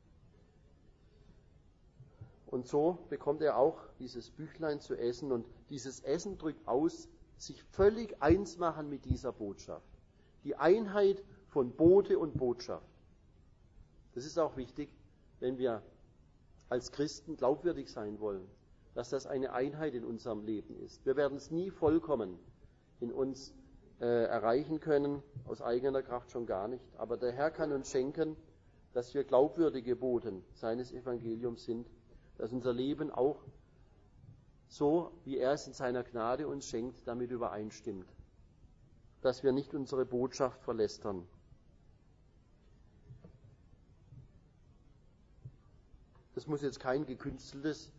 A: Und so bekommt er auch dieses Büchlein zu essen und dieses Essen drückt aus, sich völlig eins machen mit dieser Botschaft. Die Einheit von Bote und Botschaft. Das ist auch wichtig, wenn wir als Christen glaubwürdig sein wollen, dass das eine Einheit in unserem Leben ist. Wir werden es nie vollkommen in uns erreichen können, aus eigener Kraft schon gar nicht. Aber der Herr kann uns schenken, dass wir glaubwürdige Boten seines Evangeliums sind, dass unser Leben auch so, wie er es in seiner Gnade uns schenkt, damit übereinstimmt. Dass wir nicht unsere Botschaft verlästern. Das muss jetzt kein gekünsteltes,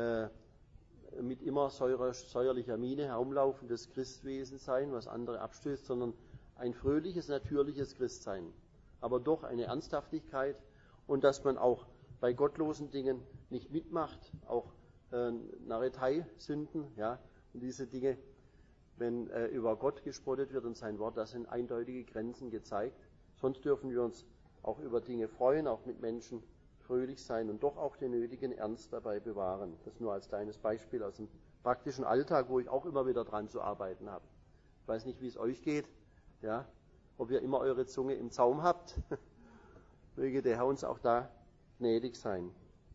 A: mit immer säuerlicher Miene herumlaufendes Christwesen sein, was andere abstößt, sondern ein fröhliches, natürliches Christsein. Aber doch eine Ernsthaftigkeit und dass man auch bei gottlosen Dingen nicht mitmacht, auch Narretei-Sünden, ja, und diese Dinge, wenn über Gott gespottet wird und sein Wort, da sind eindeutige Grenzen gezeigt. Sonst dürfen wir uns auch über Dinge freuen, auch mit Menschen fröhlich sein und doch auch den nötigen Ernst dabei bewahren. Das nur als kleines Beispiel aus dem praktischen Alltag, wo ich auch immer wieder dran zu arbeiten habe. Ich weiß nicht, wie es euch geht, ja, ob ihr immer eure Zunge im Zaum habt. Möge der Herr uns auch da gnädig sein.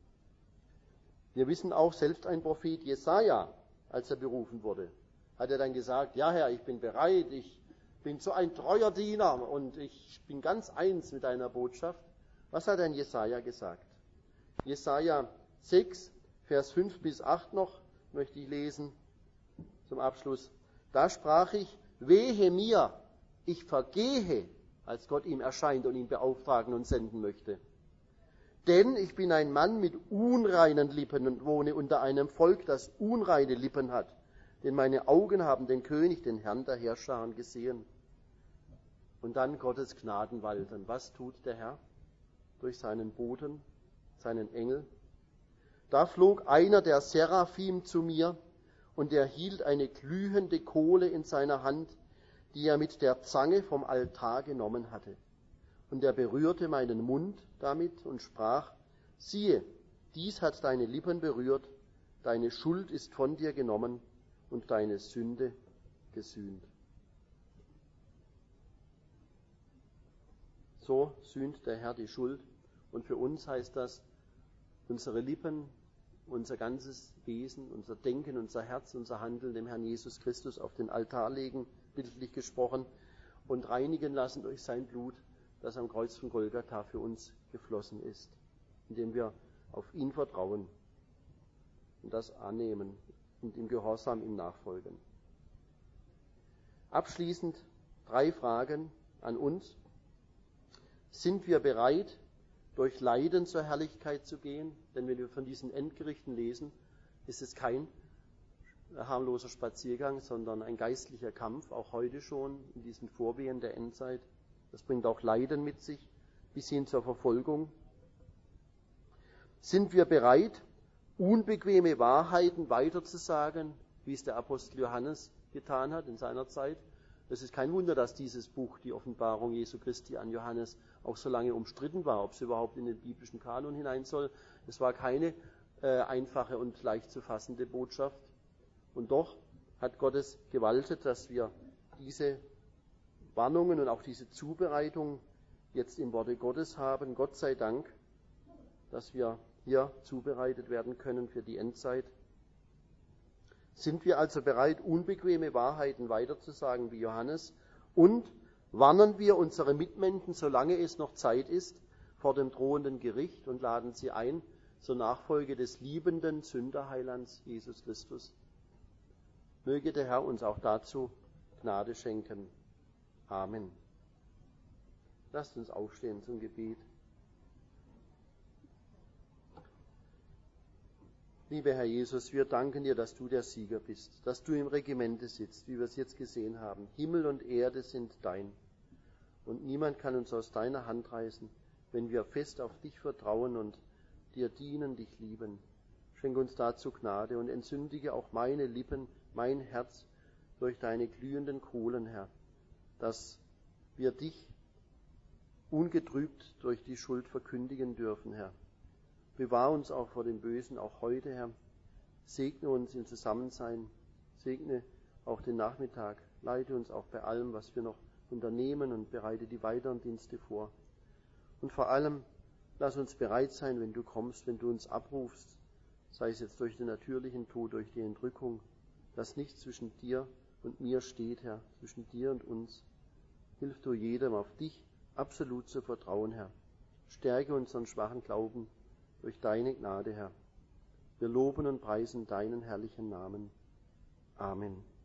A: Wir wissen auch, selbst ein Prophet Jesaja, als er berufen wurde, hat er dann gesagt, ja Herr, ich bin bereit, ich bin so ein treuer Diener und ich bin ganz eins mit deiner Botschaft. Was hat denn Jesaja gesagt? Jesaja 6, Vers 5 bis 8 noch, möchte ich lesen zum Abschluss. Da sprach ich, wehe mir, ich vergehe, als Gott ihm erscheint und ihn beauftragen und senden möchte. Denn ich bin ein Mann mit unreinen Lippen und wohne unter einem Volk, das unreine Lippen hat. Denn meine Augen haben den König, den Herrn der Herrscher gesehen. Und dann Gottes Gnaden walten. Was tut der Herr? Durch seinen Boten, seinen Engel. Da flog einer der Seraphim zu mir und er hielt eine glühende Kohle in seiner Hand, die er mit der Zange vom Altar genommen hatte. Und er berührte meinen Mund damit und sprach, siehe, dies hat deine Lippen berührt, deine Schuld ist von dir genommen und deine Sünde gesühnt. So sühnt der Herr die Schuld. Und für uns heißt das, unsere Lippen unser ganzes Wesen, unser Denken, unser Herz, unser Handeln dem Herrn Jesus Christus auf den Altar legen, bildlich gesprochen, und reinigen lassen durch sein Blut, das am Kreuz von Golgatha für uns geflossen ist, indem wir auf ihn vertrauen und das annehmen und im Gehorsam ihm nachfolgen. Abschließend 3 Fragen an uns. Sind wir bereit, durch Leiden zur Herrlichkeit zu gehen? Denn wenn wir von diesen Endgerichten lesen, ist es kein harmloser Spaziergang, sondern ein geistlicher Kampf, auch heute schon in diesen Vorwehen der Endzeit. Das bringt auch Leiden mit sich, bis hin zur Verfolgung. Sind wir bereit, unbequeme Wahrheiten weiterzusagen, wie es der Apostel Johannes getan hat in seiner Zeit? Es ist kein Wunder, dass dieses Buch, die Offenbarung Jesu Christi an Johannes, auch so lange umstritten war, ob es überhaupt in den biblischen Kanon hinein soll. Es war keine einfache und leicht zu fassende Botschaft. Und doch hat Gott es gewaltet, dass wir diese Warnungen und auch diese Zubereitung jetzt im Worte Gottes haben. Gott sei Dank, dass wir hier zubereitet werden können für die Endzeit. Sind wir also bereit, unbequeme Wahrheiten weiterzusagen wie Johannes? Und warnen wir unsere Mitmenschen, solange es noch Zeit ist, vor dem drohenden Gericht und laden sie ein zur Nachfolge des liebenden Sünderheilands Jesus Christus? Möge der Herr uns auch dazu Gnade schenken. Amen. Lasst uns aufstehen zum Gebet. Lieber Herr Jesus, wir danken dir, dass du der Sieger bist, dass du im Regimente sitzt, wie wir es jetzt gesehen haben. Himmel und Erde sind dein. Und niemand kann uns aus deiner Hand reißen, wenn wir fest auf dich vertrauen und dir dienen, dich lieben. Schenke uns dazu Gnade und entzündige auch meine Lippen, mein Herz durch deine glühenden Kohlen, Herr, dass wir dich ungetrübt durch die Schuld verkündigen dürfen, Herr. Bewahre uns auch vor dem Bösen, auch heute, Herr. Segne uns im Zusammensein, segne auch den Nachmittag, leite uns auch bei allem, was wir noch unternehmen und bereite die weiteren Dienste vor. Und vor allem, lass uns bereit sein, wenn du kommst, wenn du uns abrufst, sei es jetzt durch den natürlichen Tod, durch die Entrückung, dass nichts zwischen dir und mir steht, Herr, zwischen dir und uns. Hilf du jedem, auf dich absolut zu vertrauen, Herr. Stärke unseren schwachen Glauben durch deine Gnade, Herr. Wir loben und preisen deinen herrlichen Namen. Amen.